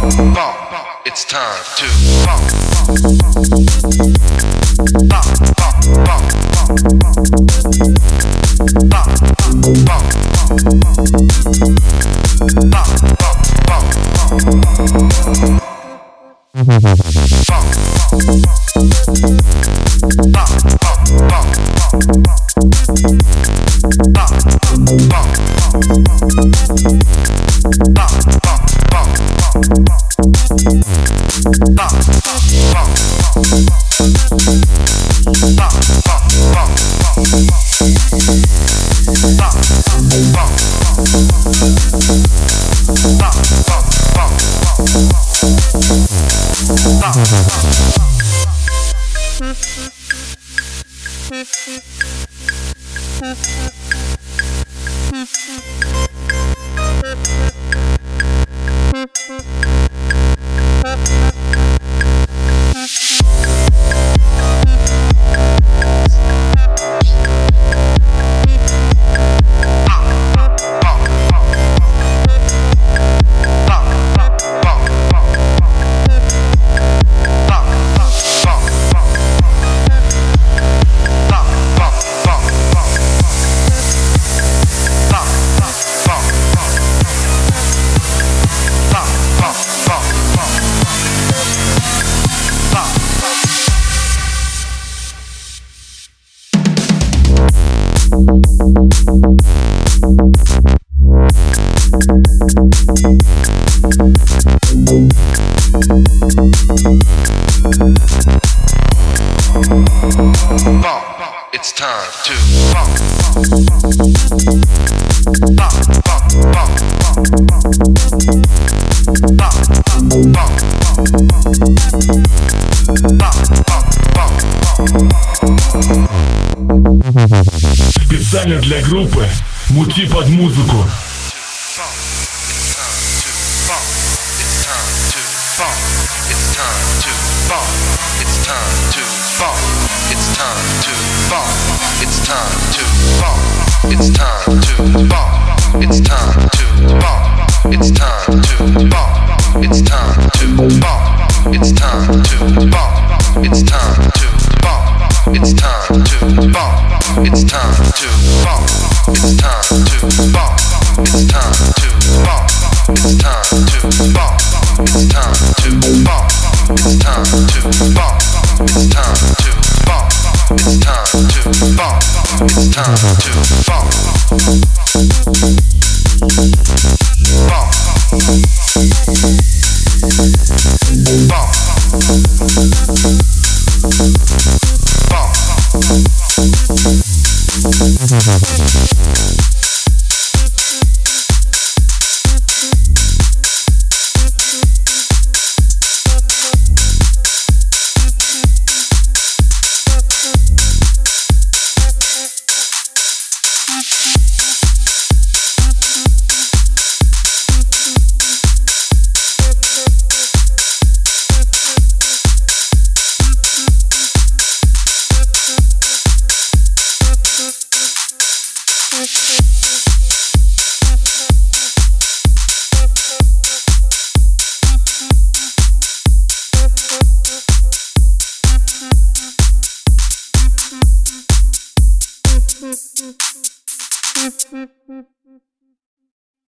It's time to bump. It's time to bump. Специально для группы «Мути под музыку». It's time to bump. It's time to bump. It's time to bump. It's time to bump. It's time to bump. It's time to bump. It's time to bump. It's time to bump. It's time to bump. It's time to bump. It's time to bump. It's time to bump. It's time to bump. It's time to bump. It's time to bump. It's time to bump. It's time to bump. Bump. Mm-hmm.